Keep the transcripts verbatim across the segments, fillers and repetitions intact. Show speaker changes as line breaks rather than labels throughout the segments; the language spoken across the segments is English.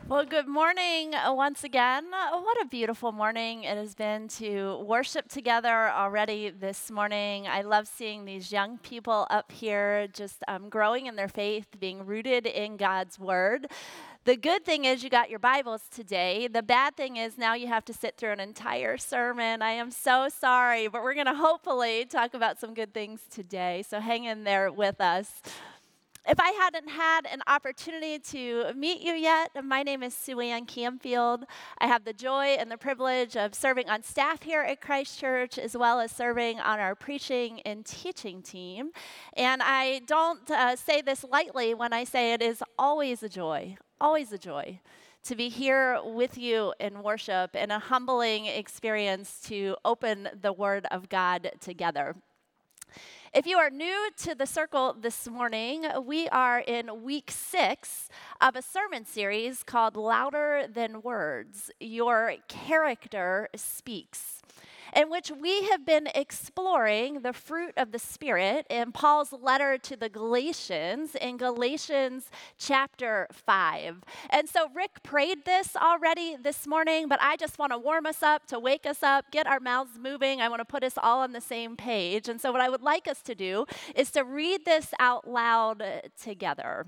Well, good morning uh, once again. Uh, What a beautiful morning it has been to worship together already this morning. I love seeing these young people up here just um, growing in their faith, being rooted in God's word. The good thing is you got your Bibles today. The bad thing is now you have to sit through an entire sermon. I am so sorry, but we're going to hopefully talk about some good things today. So hang in there with us. If I hadn't had an opportunity to meet you yet, my name is Sue Ann Camfield. I have the joy and the privilege of serving on staff here at Christ Church, as well as serving on our preaching and teaching team. And I don't uh, say this lightly when I say it is always a joy, always a joy to be here with you in worship and a humbling experience to open the Word of God together. If you are new to the circle this morning, we are in week six of a sermon series called Louder Than Words, Your Character Speaks, in which we have been exploring the fruit of the Spirit in Paul's letter to the Galatians in Galatians chapter five. And so Rick prayed this already this morning, but I just want to warm us up, to wake us up, get our mouths moving. I want to put us all on the same page. And so what I would like us to do is to read this out loud together.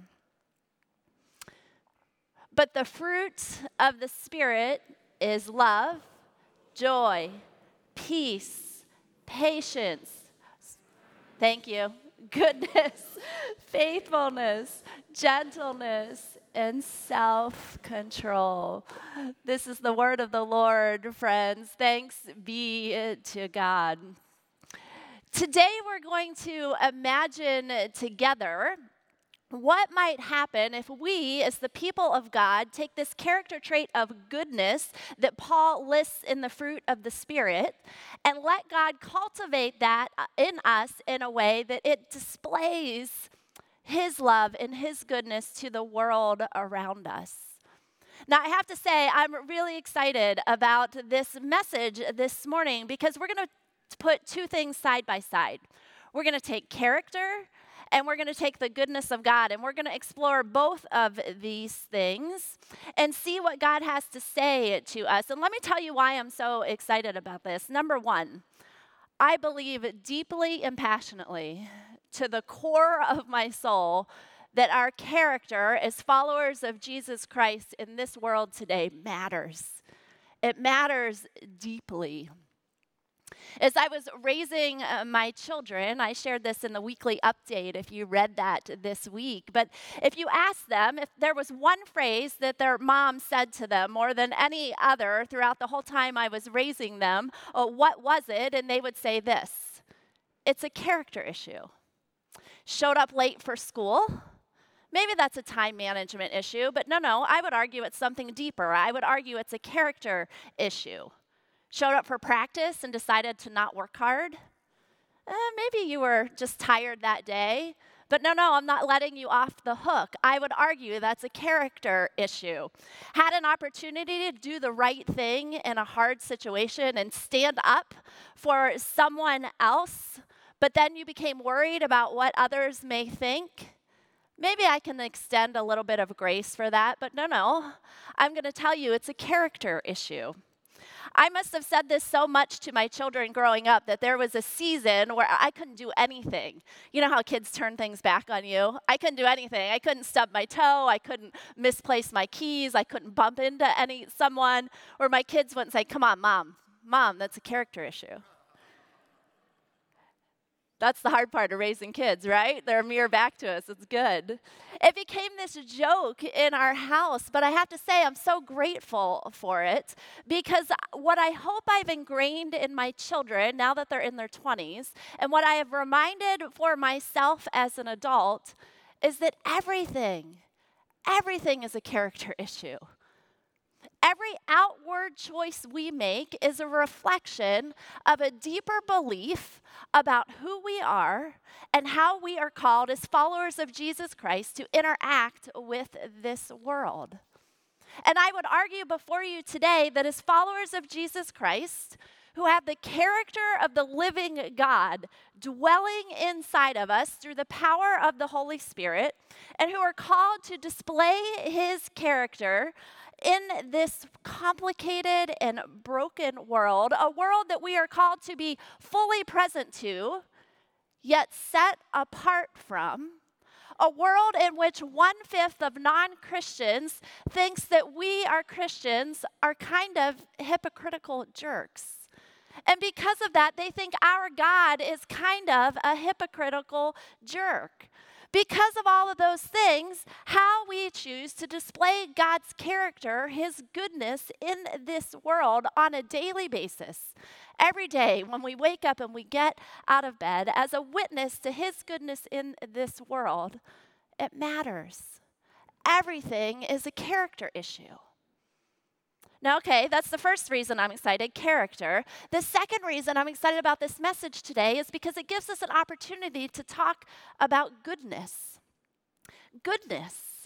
But the fruit of the Spirit is love, joy, peace, patience, thank you, goodness, faithfulness, gentleness, and self-control. This is the word of the Lord, friends. Thanks be to God. Today we're going to imagine together what might happen if we, as the people of God, take this character trait of goodness that Paul lists in the fruit of the Spirit and let God cultivate that in us in a way that it displays His love and His goodness to the world around us. Now, I have to say, I'm really excited about this message this morning because we're going to put two things side by side. We're going to take character and we're going to take the goodness of God, and we're going to explore both of these things and see what God has to say to us. And let me tell you why I'm so excited about this. Number one, I believe deeply and passionately to the core of my soul that our character as followers of Jesus Christ in this world today matters. It matters deeply. As I was raising uh, my children, I shared this in the weekly update if you read that this week, but if you ask them if there was one phrase that their mom said to them more than any other throughout the whole time I was raising them, uh, what was it? And they would say this: it's a character issue. Showed up late for school. Maybe that's a time management issue, but no, no, I would argue it's something deeper. I would argue it's a character issue. Showed up for practice and decided to not work hard. Eh, maybe you were just tired that day. But no, no, I'm not letting you off the hook. I would argue that's a character issue. Had an opportunity to do the right thing in a hard situation and stand up for someone else, but then you became worried about what others may think. Maybe I can extend a little bit of grace for that, but no, no. I'm going to tell you it's a character issue. I must have said this so much to my children growing up that there was a season where I couldn't do anything. You know how kids turn things back on you? I couldn't do anything. I couldn't stub my toe. I couldn't misplace my keys. I couldn't bump into any someone. Or my kids wouldn't say, "Come on, mom. Mom, that's a character issue." That's the hard part of raising kids, right? They're a mirror back to us. It's good. It became this joke in our house, but I have to say I'm so grateful for it because what I hope I've ingrained in my children now that they're in their twenties, and what I have reminded for myself as an adult, is that everything, everything is a character issue. Every outward choice we make is a reflection of a deeper belief about who we are and how we are called as followers of Jesus Christ to interact with this world. And I would argue before you today that as followers of Jesus Christ, who have the character of the living God dwelling inside of us through the power of the Holy Spirit, and who are called to display His character in this complicated and broken world, a world that we are called to be fully present to, yet set apart from, a world in which one-fifth of non-Christians thinks that we, our Christians, are kind of hypocritical jerks. And because of that, they think our God is kind of a hypocritical jerk. Because of all of those things, how we choose to display God's character, His goodness in this world on a daily basis, every day when we wake up and we get out of bed as a witness to His goodness in this world, it matters. Everything is a character issue. Now, okay, that's the first reason I'm excited, character. The second reason I'm excited about this message today is because it gives us an opportunity to talk about goodness. Goodness.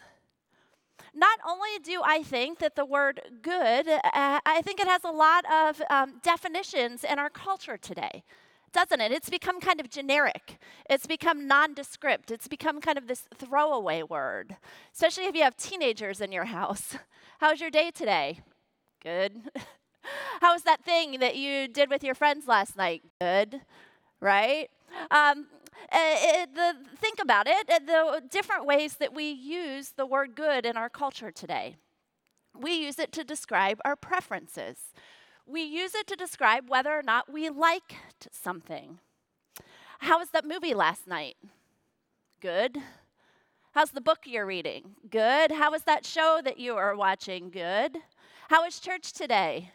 Not only do I think that the word good, uh, I think it has a lot of um, definitions in our culture today, doesn't it? It's become kind of generic. It's become nondescript. It's become kind of this throwaway word, especially if you have teenagers in your house. How's your day today? Good. How was that thing that you did with your friends last night? Good, right? Um, it, the, think about it, the different ways that we use the word good in our culture today. We use it to describe our preferences. We use it to describe whether or not we liked something. How was that movie last night? Good. How's the book you're reading? Good. How was that show that you were watching? Good. How was church today?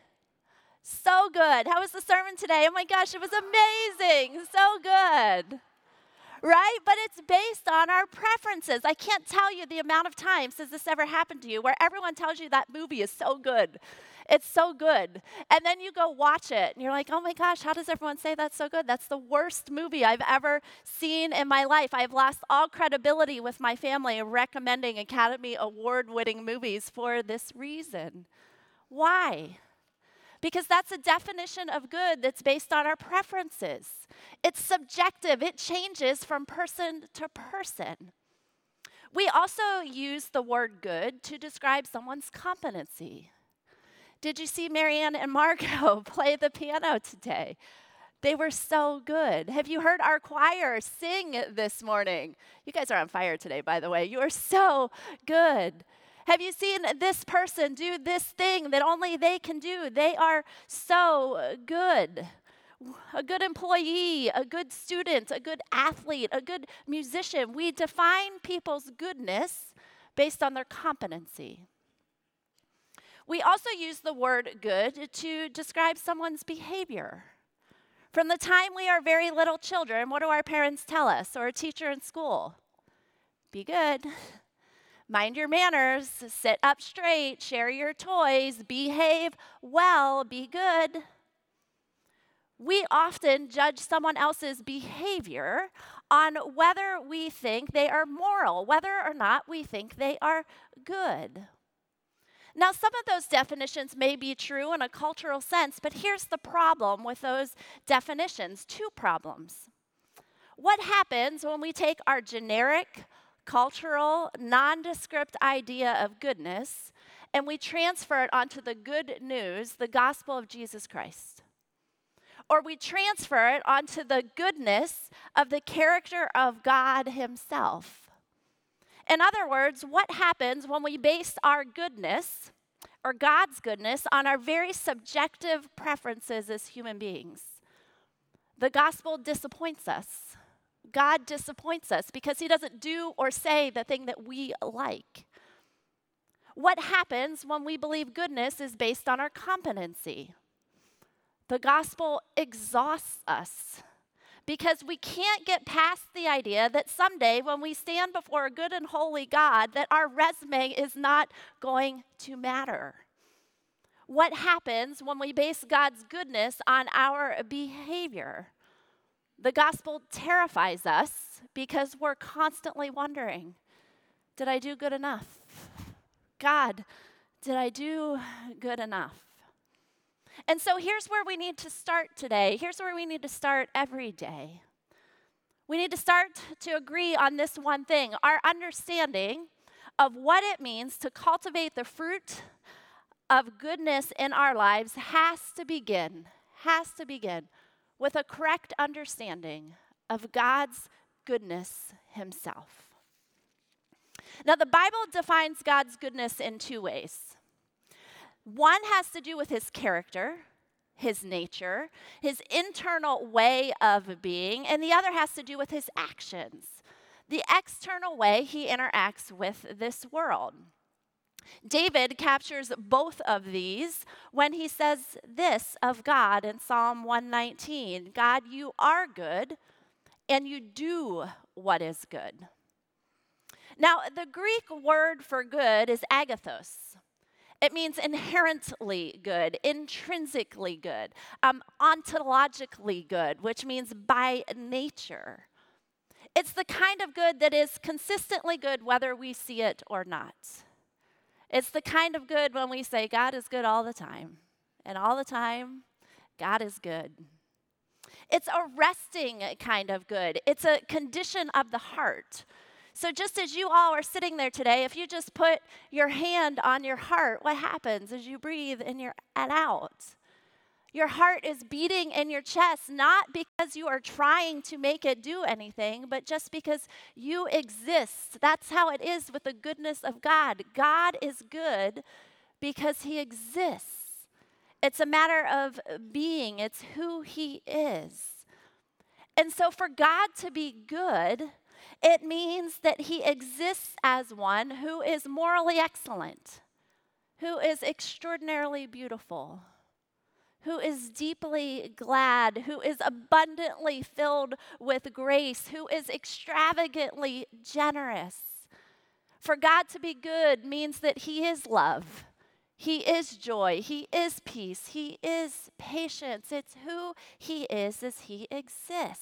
So good. How was the sermon today? Oh my gosh, it was amazing. So good. Right? But it's based on our preferences. I can't tell you the amount of times has this ever happened to you where everyone tells you that movie is so good. It's so good. And then you go watch it and you're like, oh my gosh, how does everyone say that's so good? That's the worst movie I've ever seen in my life. I've lost all credibility with my family recommending Academy Award-winning movies for this reason. Why? Because that's a definition of good that's based on our preferences. It's subjective. It changes from person to person. We also use the word good to describe someone's competency. Did you see Marianne and Margot play the piano today? They were so good. Have you heard our choir sing this morning? You guys are on fire today, by the way. You are so good. Have you seen this person do this thing that only they can do? They are so good. A good employee, a good student, a good athlete, a good musician. We define people's goodness based on their competency. We also use the word good to describe someone's behavior. From the time we are very little children, what do our parents tell us, or a teacher in school? Be good. Mind your manners, sit up straight, share your toys, behave well, be good. We often judge someone else's behavior on whether we think they are moral, whether or not we think they are good. Now, some of those definitions may be true in a cultural sense, but here's the problem with those definitions, two problems. What happens when we take our generic, cultural, nondescript idea of goodness and we transfer it onto the good news, the gospel of Jesus Christ? Or we transfer it onto the goodness of the character of God Himself. In other words, what happens when we base our goodness or God's goodness on our very subjective preferences as human beings? The gospel disappoints us. God disappoints us because He doesn't do or say the thing that we like. What happens when we believe goodness is based on our competency? The gospel exhausts us because we can't get past the idea that someday when we stand before a good and holy God, that our resume is not going to matter. What happens when we base God's goodness on our behavior? The gospel terrifies us because we're constantly wondering, did I do good enough? God, did I do good enough? And so here's where we need to start today. Here's where we need to start every day. We need to start to agree on this one thing, our understanding of what it means to cultivate the fruit of goodness in our lives has to begin, has to begin with a correct understanding of God's goodness himself. Now, the Bible defines God's goodness in two ways. One has to do with his character, his nature, his internal way of being, and the other has to do with his actions, the external way he interacts with this world. David captures both of these when he says this of God in Psalm one nineteen, God, you are good, and you do what is good. Now, the Greek word for good is agathos. It means inherently good, intrinsically good, um, ontologically good, which means by nature. It's the kind of good that is consistently good whether we see it or not. It's the kind of good when we say God is good all the time, and all the time, God is good. It's a resting kind of good. It's a condition of the heart. So just as you all are sitting there today, if you just put your hand on your heart, what happens as you breathe in your and out? Your heart is beating in your chest, not because you are trying to make it do anything, but just because you exist. That's how it is with the goodness of God. God is good because he exists. It's a matter of being. It's who he is. And so for God to be good, it means that he exists as one who is morally excellent, who is extraordinarily beautiful, who is deeply glad, who is abundantly filled with grace, who is extravagantly generous. For God to be good means that he is love, he is joy, he is peace, he is patience. It's who he is as he exists.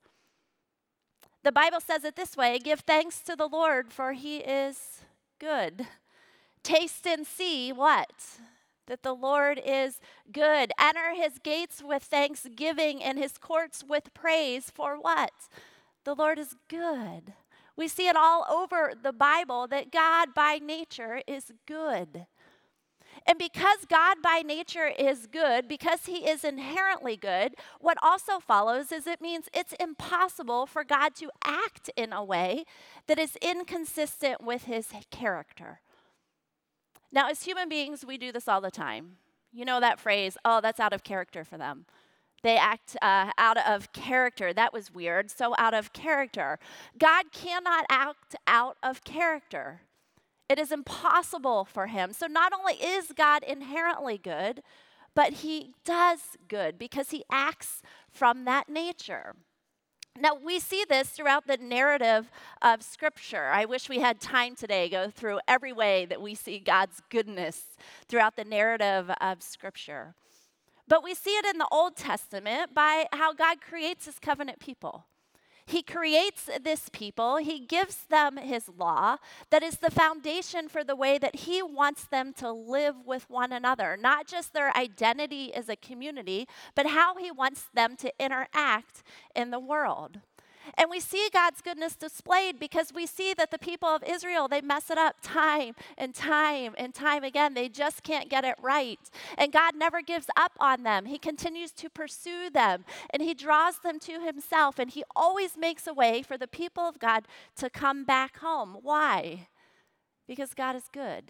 The Bible says it this way, give thanks to the Lord, for he is good. Taste and see what? That the Lord is good. Enter his gates with thanksgiving and his courts with praise. For what? The Lord is good. We see it all over the Bible that God by nature is good. And because God by nature is good, because he is inherently good, what also follows is it means it's impossible for God to act in a way that is inconsistent with his character. Now, as human beings, we do this all the time. You know that phrase, oh, that's out of character for them. They act uh, out of character. That was weird, so out of character. God cannot act out of character. It is impossible for him. So not only is God inherently good, but he does good because he acts from that nature. Now, we see this throughout the narrative of Scripture. I wish we had time today to go through every way that we see God's goodness throughout the narrative of Scripture. But we see it in the Old Testament by how God creates his covenant people. He creates this people, he gives them his law that is the foundation for the way that he wants them to live with one another, not just their identity as a community, but how he wants them to interact in the world. And we see God's goodness displayed because we see that the people of Israel, they mess it up time and time and time again. They just can't get it right. And God never gives up on them. He continues to pursue them and he draws them to himself. And he always makes a way for the people of God to come back home. Why? Because God is good.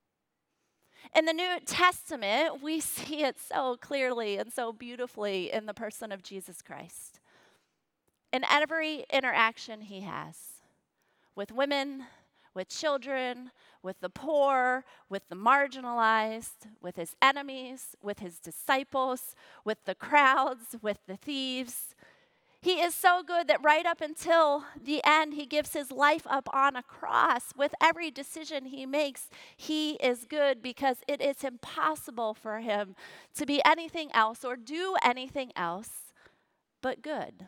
In the New Testament, we see it so clearly and so beautifully in the person of Jesus Christ. In every interaction he has with women, with children, with the poor, with the marginalized, with his enemies, with his disciples, with the crowds, with the thieves. He is so good that right up until the end, he gives his life up on a cross. With every decision he makes, he is good because it is impossible for him to be anything else or do anything else but good.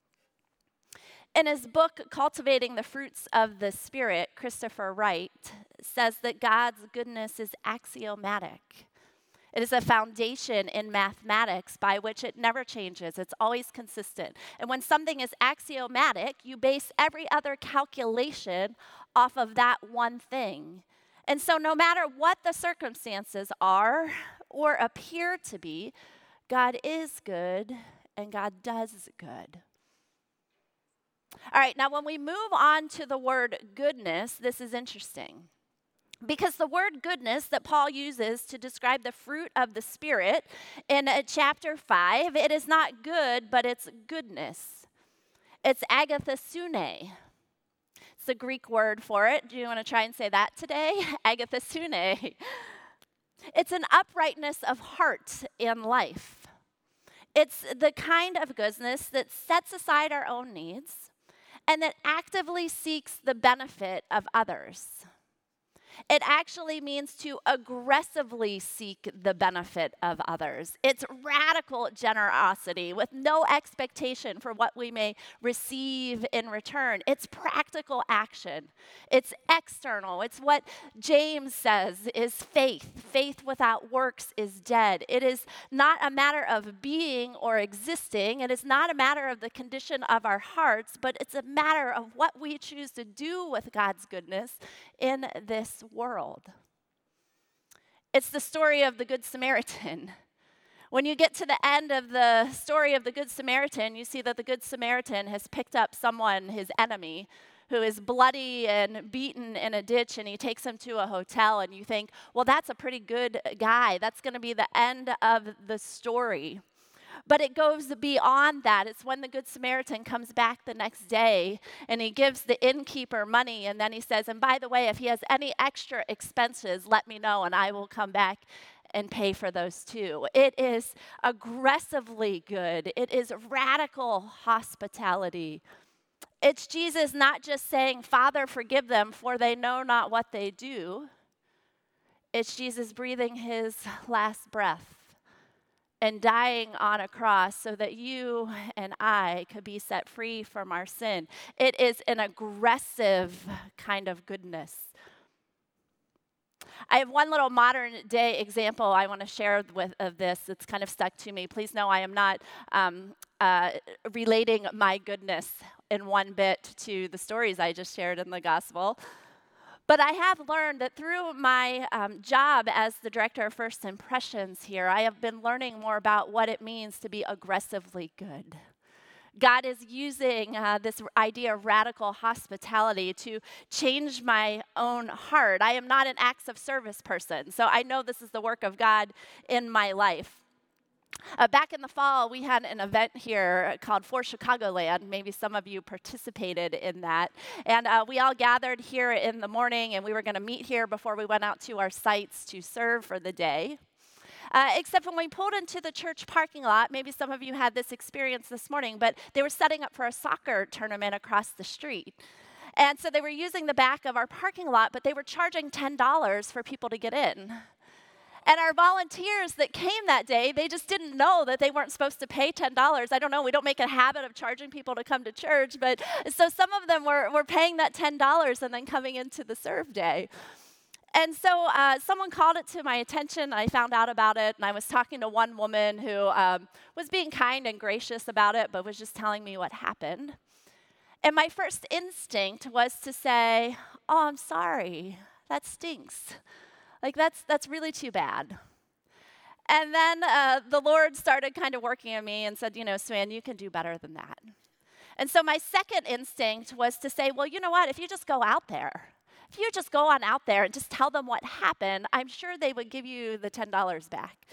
In his book, Cultivating the Fruits of the Spirit, Christopher Wright says that God's goodness is axiomatic. It is a foundation in mathematics by which it never changes. It's always consistent. And when something is axiomatic, you base every other calculation off of that one thing. And so, no matter what the circumstances are or appear to be, God is good and God does good. All right, now when we move on to the word goodness, this is interesting. Because the word goodness that Paul uses to describe the fruit of the Spirit in uh, chapter five, it is not good, but it's goodness. It's agathosune. It's the Greek word for it. Do you want to try and say that today? Agathosune. It's an uprightness of heart in life. It's the kind of goodness that sets aside our own needs and that actively seeks the benefit of others. It actually means to aggressively seek the benefit of others. It's radical generosity with no expectation for what we may receive in return. It's practical action. It's external. It's what James says is faith. Faith without works is dead. It is not a matter of being or existing. It is not a matter of the condition of our hearts, but it's a matter of what we choose to do with God's goodness in this world. It's the story of the Good Samaritan. When you get to the end of the story of the Good Samaritan, you see that the Good Samaritan has picked up someone, his enemy, who is bloody and beaten in a ditch, and he takes him to a hotel, and you think, well, that's a pretty good guy. That's going to be the end of the story. But it goes beyond that. It's when the Good Samaritan comes back the next day and he gives the innkeeper money, and then he says, and by the way, if he has any extra expenses, let me know and I will come back and pay for those too. It is aggressively good. It is radical hospitality. It's Jesus not just saying, Father, forgive them, for they know not what they do. It's Jesus breathing his last breath and dying on a cross so that you and I could be set free from our sin. It is an aggressive kind of goodness. I have one little modern day example I want to share with of this. It's kind of stuck to me. Please know I am not um, uh, relating my goodness in one bit to the stories I just shared in the gospel. But I have learned that through my um, job as the director of First Impressions here, I have been learning more about what it means to be aggressively good. God is using uh, this idea of radical hospitality to change my own heart. I am not an acts of service person, so I know this is the work of God in my life. Uh, back in the fall, we had an event here called For Chicagoland. Maybe some of you participated in that. And uh, we all gathered here in the morning, and we were going to meet here before we went out to our sites to serve for the day. Uh, except when we pulled into the church parking lot, maybe some of you had this experience this morning, but they were setting up for a soccer tournament across the street. And so they were using the back of our parking lot, but they were charging ten dollars for people to get in. And our volunteers that came that day, they just didn't know that they weren't supposed to pay ten dollars. I don't know, we don't make a habit of charging people to come to church, but so some of them were, were paying that ten dollars and then coming into the serve day. And so uh, someone called it to my attention. I found out about it, and I was talking to one woman who um, was being kind and gracious about it, but was just telling me what happened. And my first instinct was to say, oh, I'm sorry, that stinks. Like, that's that's really too bad. And then uh, the Lord started kind of working on me and said, you know, Swan, you can do better than that. And so my second instinct was to say, well, you know what, if you just go out there, if you just go on out there and just tell them what happened, I'm sure they would give you the ten dollars back.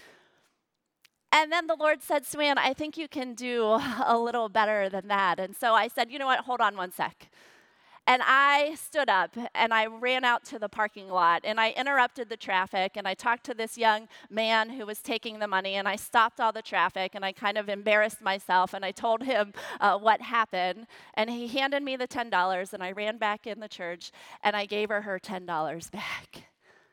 And then the Lord said, Swan, I think you can do a little better than that. And so I said, you know what, hold on one sec. And I stood up and I ran out to the parking lot and I interrupted the traffic and I talked to this young man who was taking the money and I stopped all the traffic and I kind of embarrassed myself and I told him uh, what happened, and he handed me the ten dollars and I ran back in the church and I gave her her ten dollars back.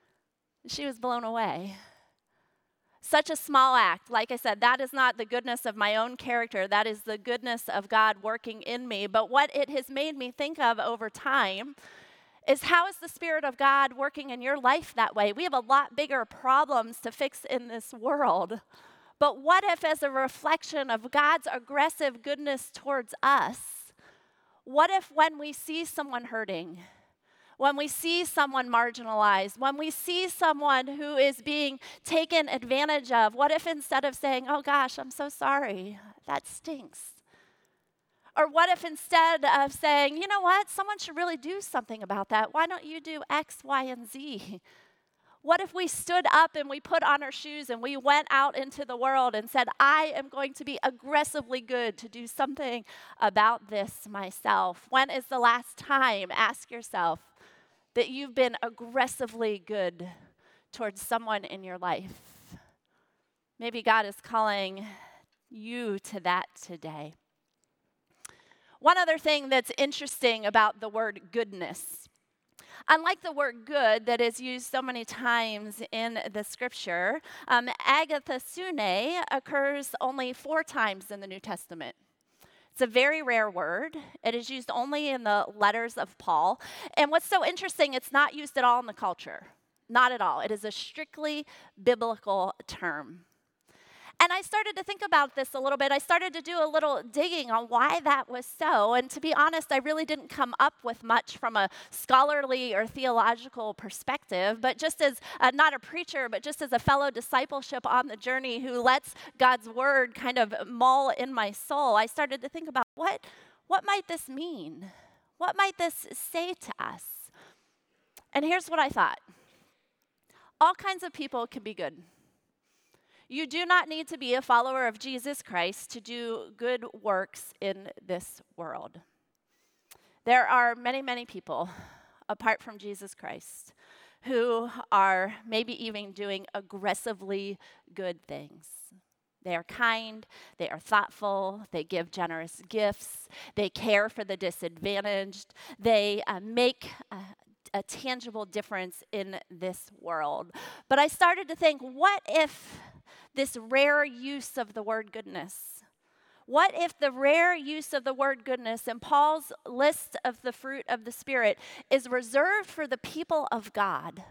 She was blown away. Such a small act. Like I said, that is not the goodness of my own character. That is the goodness of God working in me. But what it has made me think of over time is, how is the Spirit of God working in your life that way? We have a lot bigger problems to fix in this world. But what if, as a reflection of God's aggressive goodness towards us, what if when we see someone hurting, when we see someone marginalized, when we see someone who is being taken advantage of, what if instead of saying, oh gosh, I'm so sorry, that stinks? Or what if instead of saying, you know what, someone should really do something about that, why don't you do X, Y, and Z? What if we stood up and we put on our shoes and we went out into the world and said, I am going to be aggressively good to do something about this myself? When is the last time, ask yourself, that you've been aggressively good towards someone in your life? Maybe God is calling you to that today. One other thing that's interesting about the word goodness, unlike the word good that is used so many times in the scripture, um, agathosune occurs only four times in the New Testament. It's a very rare word. It is used only in the letters of Paul. And what's so interesting, it's not used at all in the culture. Not at all. It is a strictly biblical term. And I started to think about this a little bit. I started to do a little digging on why that was so. And to be honest, I really didn't come up with much from a scholarly or theological perspective. But just as, uh, not a preacher, but just as a fellow discipleship on the journey who lets God's word kind of mull in my soul, I started to think about what, what might this mean? What might this say to us? And here's what I thought. All kinds of people can be good. You do not need to be a follower of Jesus Christ to do good works in this world. There are many, many people, apart from Jesus Christ, who are maybe even doing aggressively good things. They are kind, they are thoughtful, they give generous gifts, they care for the disadvantaged, they uh, make uh, a tangible difference in this world. But I started to think, what if this rare use of the word goodness? What if the rare use of the word goodness in Paul's list of the fruit of the Spirit is reserved for the people of God?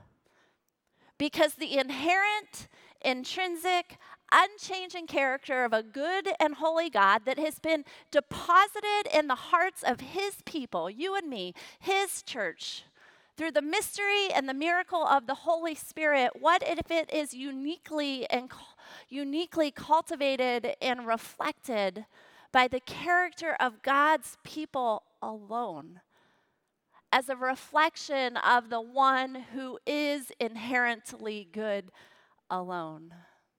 Because the inherent, intrinsic, unchanging character of a good and holy God that has been deposited in the hearts of his people, you and me, his church, through the mystery and the miracle of the Holy Spirit, what if it is uniquely and uniquely cultivated and reflected by the character of God's people alone, as a reflection of the one who is inherently good alone?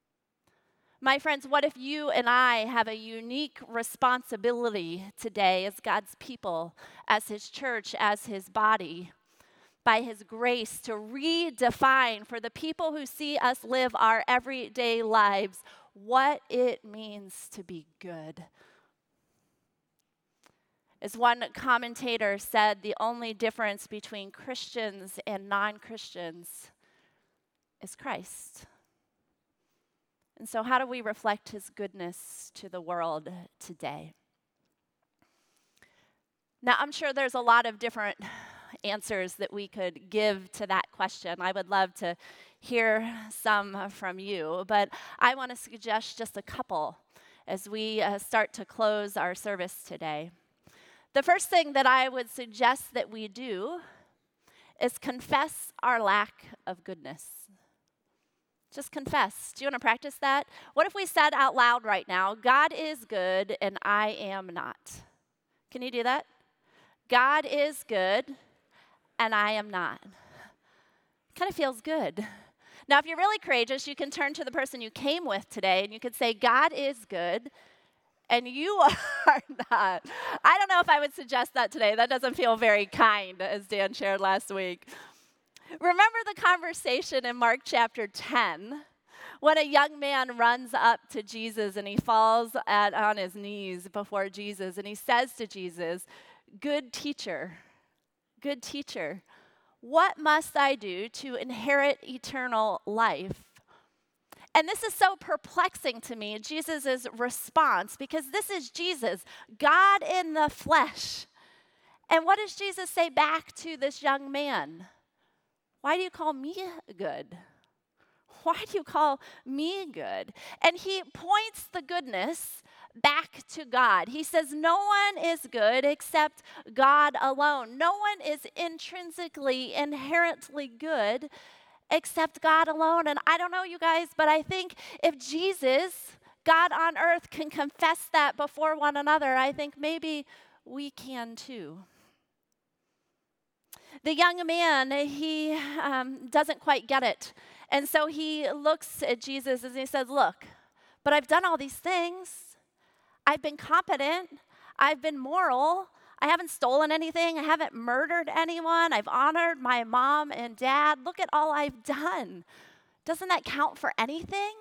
My friends, what if you and I have a unique responsibility today as God's people, as his church, as his body, by his grace to redefine for the people who see us live our everyday lives what it means to be good? As one commentator said, the only difference between Christians and non-Christians is Christ. And so how do we reflect his goodness to the world today? Now, I'm sure there's a lot of different answers that we could give to that question. I would love to hear some from you, but I want to suggest just a couple as we uh, start to close our service today. The first thing that I would suggest that we do is confess our lack of goodness. Just confess. Do you want to practice that? What if we said out loud right now, God is good and I am not? Can you do that? God is good and I am not. Kind of feels good. Now, if you're really courageous, you can turn to the person you came with today and you could say, God is good and you are not. I don't know if I would suggest that today. That doesn't feel very kind, as Dan shared last week. Remember the conversation in Mark chapter ten when a young man runs up to Jesus and he falls at, on his knees before Jesus and he says to Jesus, good teacher, good teacher, what must I do to inherit eternal life? And this is so perplexing to me, Jesus' response, because this is Jesus, God in the flesh. And what does Jesus say back to this young man? Why do you call me good? Why do you call me good? And he points the goodness back to God. He says, no one is good except God alone. No one is intrinsically, inherently good except God alone. And I don't know, you guys, but I think if Jesus, God on earth, can confess that before one another, I think maybe we can too. The young man, he um, doesn't quite get it. And so he looks at Jesus and he says, look, but I've done all these things. I've been competent. I've been moral. I haven't stolen anything. I haven't murdered anyone. I've honored my mom and dad. Look at all I've done. Doesn't that count for anything?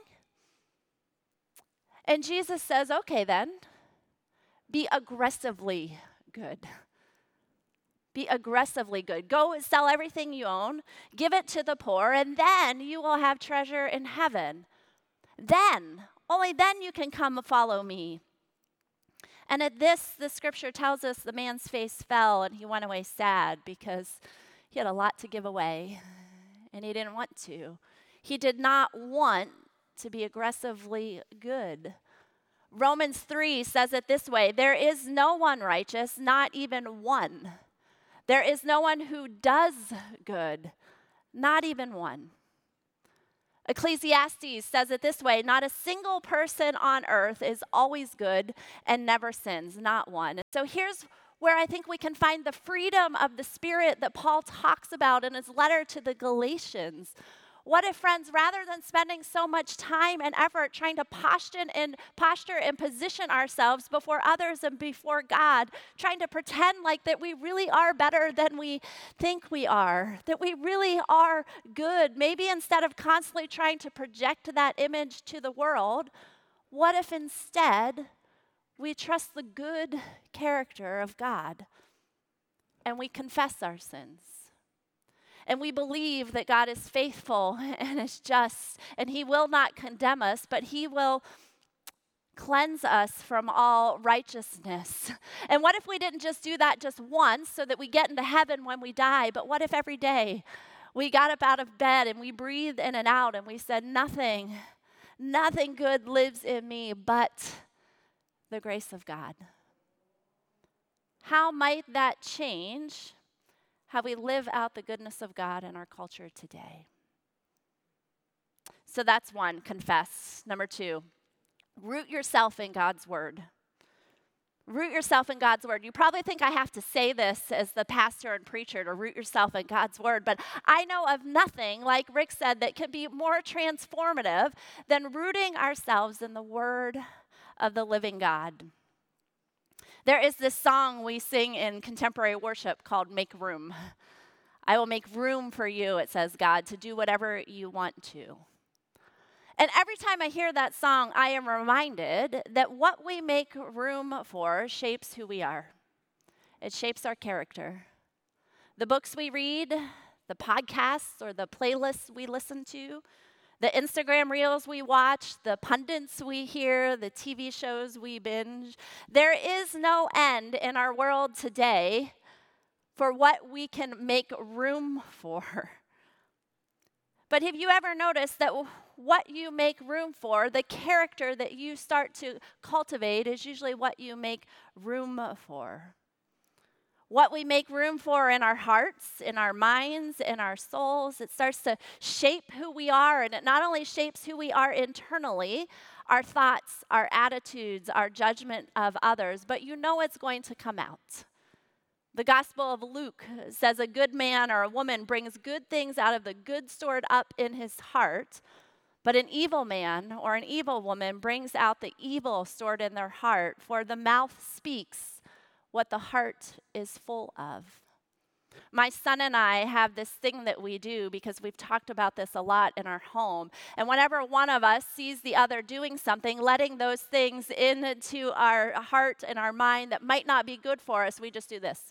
And Jesus says, okay then, be aggressively good. Be aggressively good. Go sell everything you own, give it to the poor, and then you will have treasure in heaven. Then, only then you can come follow me. And at this, the scripture tells us the man's face fell and he went away sad because he had a lot to give away and he didn't want to. He did not want to be aggressively good. Romans three says it this way, there is no one righteous, not even one. There is no one who does good, not even one. Ecclesiastes says it this way, not a single person on earth is always good and never sins, not one. So here's where I think we can find the freedom of the Spirit that Paul talks about in his letter to the Galatians. What if, friends, rather than spending so much time and effort trying to posture and, posture and position ourselves before others and before God, trying to pretend like that we really are better than we think we are, that we really are good, maybe instead of constantly trying to project that image to the world, what if instead we trust the good character of God and we confess our sins? And we believe that God is faithful and is just, and he will not condemn us, but he will cleanse us from all righteousness. And what if we didn't just do that just once so that we get into heaven when we die, but what if every day we got up out of bed and we breathed in and out and we said, nothing, nothing good lives in me but the grace of God? How might that change how we live out the goodness of God in our culture today? So that's one, confess. Number two, root yourself in God's word. Root yourself in God's word. You probably think I have to say this as the pastor and preacher to root yourself in God's word, but I know of nothing, like Rick said, that can be more transformative than rooting ourselves in the word of the living God. There is this song we sing in contemporary worship called Make Room. I will make room for you, it says God, to do whatever you want to. And every time I hear that song, I am reminded that what we make room for shapes who we are. It shapes our character. The books we read, the podcasts or the playlists we listen to, the Instagram reels we watch, the pundits we hear, the T V shows we binge. There is no end in our world today for what we can make room for. But have you ever noticed that what you make room for, the character that you start to cultivate, is usually what you make room for? What we make room for in our hearts, in our minds, in our souls, it starts to shape who we are. And it not only shapes who we are internally, our thoughts, our attitudes, our judgment of others, but you know it's going to come out. The Gospel of Luke says a good man or a woman brings good things out of the good stored up in his heart, but an evil man or an evil woman brings out the evil stored in their heart, for the mouth speaks what the heart is full of. My son and I have this thing that we do because we've talked about this a lot in our home. And whenever one of us sees the other doing something, letting those things into our heart and our mind that might not be good for us, we just do this.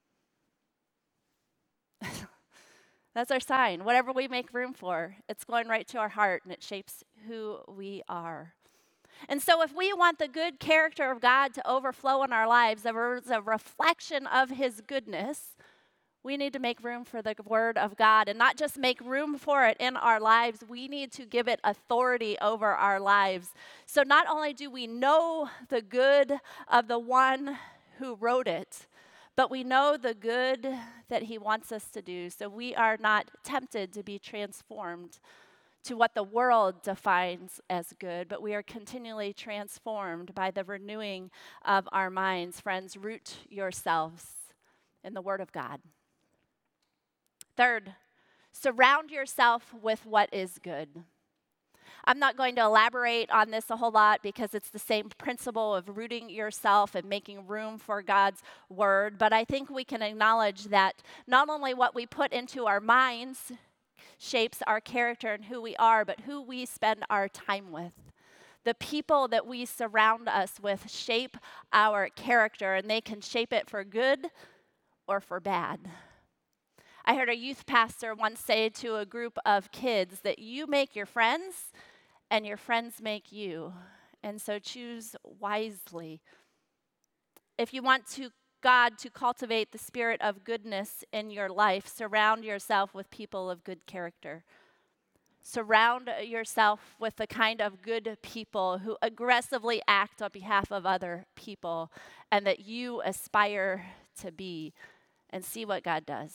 That's our sign. Whatever we make room for, it's going right to our heart and it shapes who we are. And so if we want the good character of God to overflow in our lives as a reflection of his goodness, We need to make room for the Word of God, and not just make room for it in our lives, we need to give it authority over our lives. So not only do we know the good of the one who wrote it, but we know the good that he wants us to do, so we are not tempted to be transformed to what the world defines as good, but we are continually transformed by the renewing of our minds. Friends, root yourselves in the Word of God. Third, surround yourself with what is good. I'm not going to elaborate on this a whole lot because it's the same principle of rooting yourself and making room for God's Word, but I think we can acknowledge that not only what we put into our minds shapes our character and who we are, but who we spend our time with. The people that we surround us with shape our character, and they can shape it for good or for bad. I heard a youth pastor once say to a group of kids that you make your friends and your friends make you, and so choose wisely. If you want to God to cultivate the spirit of goodness in your life, surround yourself with people of good character. Surround yourself with the kind of good people who aggressively act on behalf of other people and that you aspire to be, and see what God does.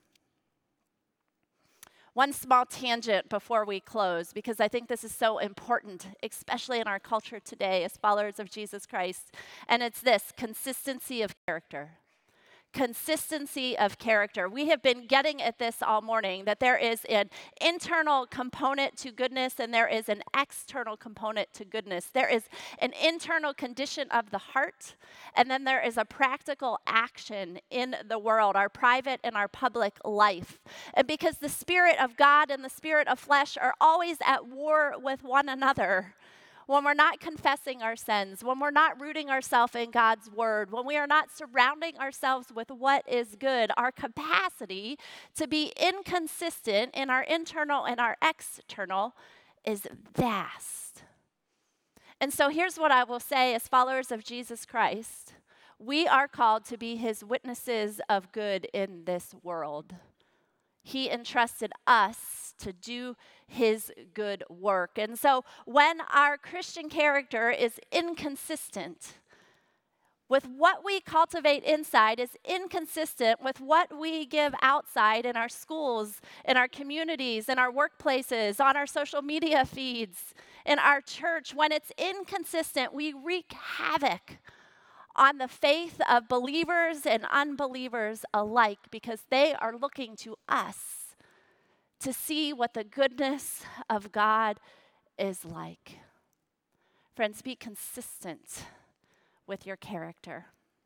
One small tangent before we close, because I think this is so important, especially in our culture today as followers of Jesus Christ, and it's this: consistency of character. Consistency of character. We have been getting at this all morning, that there is an internal component to goodness and there is an external component to goodness. There is an internal condition of the heart, and then there is a practical action in the world, our private and our public life. And because the Spirit of God and the spirit of flesh are always at war with one another, when we're not confessing our sins, when we're not rooting ourselves in God's Word, when we are not surrounding ourselves with what is good, our capacity to be inconsistent in our internal and our external is vast. And so here's what I will say as followers of Jesus Christ: we are called to be His witnesses of good in this world. He entrusted us to do His good work. And so when our Christian character is inconsistent with what we cultivate inside, is inconsistent with what we give outside in our schools, in our communities, in our workplaces, on our social media feeds, in our church, when it's inconsistent, we wreak havoc on the faith of believers and unbelievers alike, because they are looking to us to see what the goodness of God is like. Friends, be consistent with your character.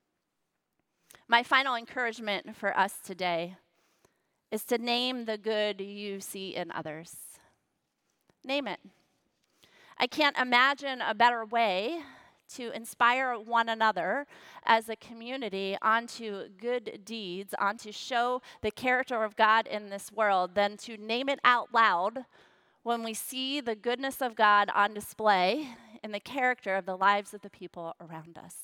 My final encouragement for us today is to name the good you see in others. Name it. I can't imagine a better way to inspire one another as a community onto good deeds, onto show the character of God in this world, than to name it out loud when we see the goodness of God on display in the character of the lives of the people around us.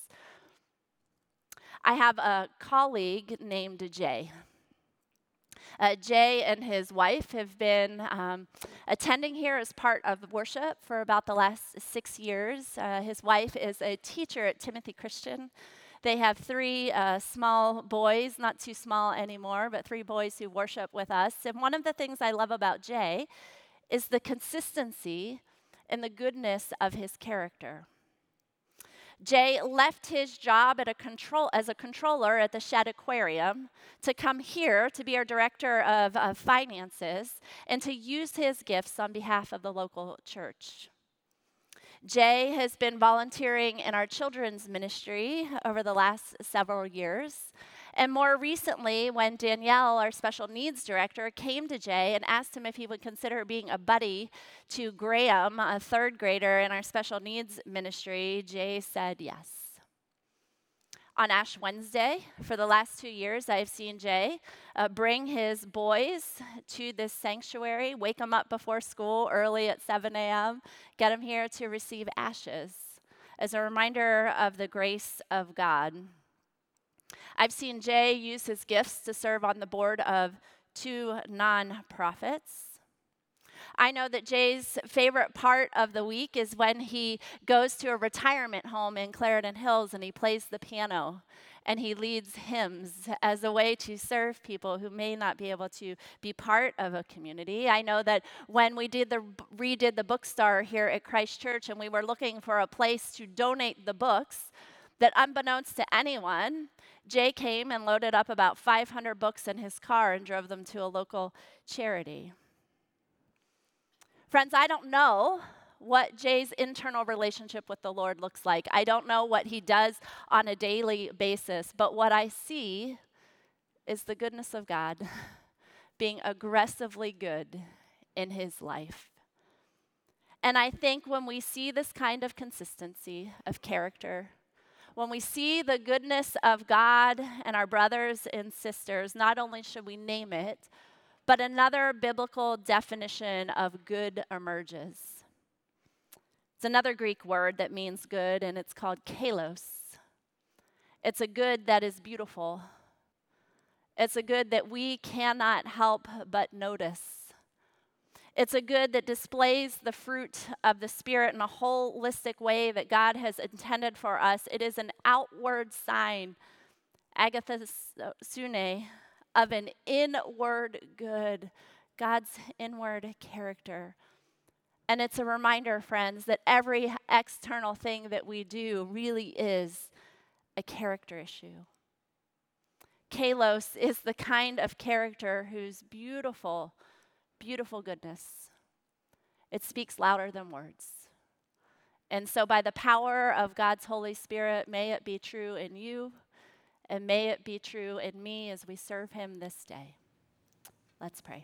I have a colleague named Jay. Uh, Jay and his wife have been um, attending here as part of worship for about the last six years. Uh, his wife is a teacher at Timothy Christian. They have three uh, small boys, not too small anymore, but three boys who worship with us. And one of the things I love about Jay is the consistency and the goodness of his character. Jay left his job at a control as a controller at the Shedd Aquarium to come here to be our director of, of finances and to use his gifts on behalf of the local church. Jay has been volunteering in our children's ministry over the last several years. And more recently, when Danielle, our special needs director, came to Jay and asked him if he would consider being a buddy to Graham, a third grader in our special needs ministry, Jay said yes. On Ash Wednesday, for the last two years, I've seen Jay uh, bring his boys to this sanctuary, wake them up before school early at seven a.m., get them here to receive ashes as a reminder of the grace of God. I've seen Jay use his gifts to serve on the board of two nonprofits. I know that Jay's favorite part of the week is when he goes to a retirement home in Clarendon Hills and he plays the piano and he leads hymns as a way to serve people who may not be able to be part of a community. I know that when we did the redid the bookstore here at Christ Church and we were looking for a place to donate the books, that unbeknownst to anyone, Jay came and loaded up about five hundred books in his car and drove them to a local charity. Friends, I don't know what Jay's internal relationship with the Lord looks like. I don't know what he does on a daily basis, but what I see is the goodness of God being aggressively good in his life. And I think when we see this kind of consistency of character, when we see the goodness of God and our brothers and sisters, not only should we name it, but another biblical definition of good emerges. It's another Greek word that means good, and it's called kalos. It's a good that is beautiful. It's a good that we cannot help but notice. It's a good that displays the fruit of the Spirit in a holistic way that God has intended for us. It is an outward sign, agathosune, of an inward good, God's inward character. And it's a reminder, friends, that every external thing that we do really is a character issue. Kalos is the kind of character whose beautiful, beautiful goodness, it speaks louder than words. And so by the power of God's Holy Spirit, may it be true in you, and may it be true in me as we serve him this day. Let's pray.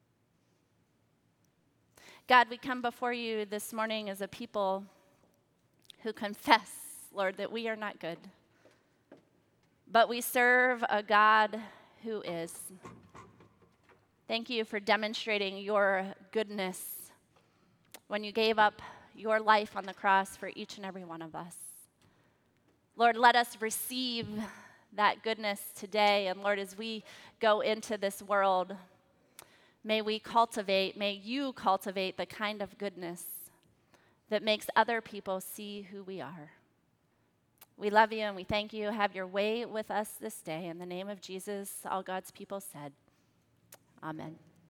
God, we come before you this morning as a people who confess, Lord, that we are not good, but we serve a God who is. Thank you for demonstrating your goodness when you gave up your life on the cross for each and every one of us. Lord, let us receive that goodness today. And Lord, as we go into this world, may we cultivate, may you cultivate the kind of goodness that makes other people see who we are. We love you and we thank you. Have your way with us this day. In the name of Jesus, all God's people said, amen.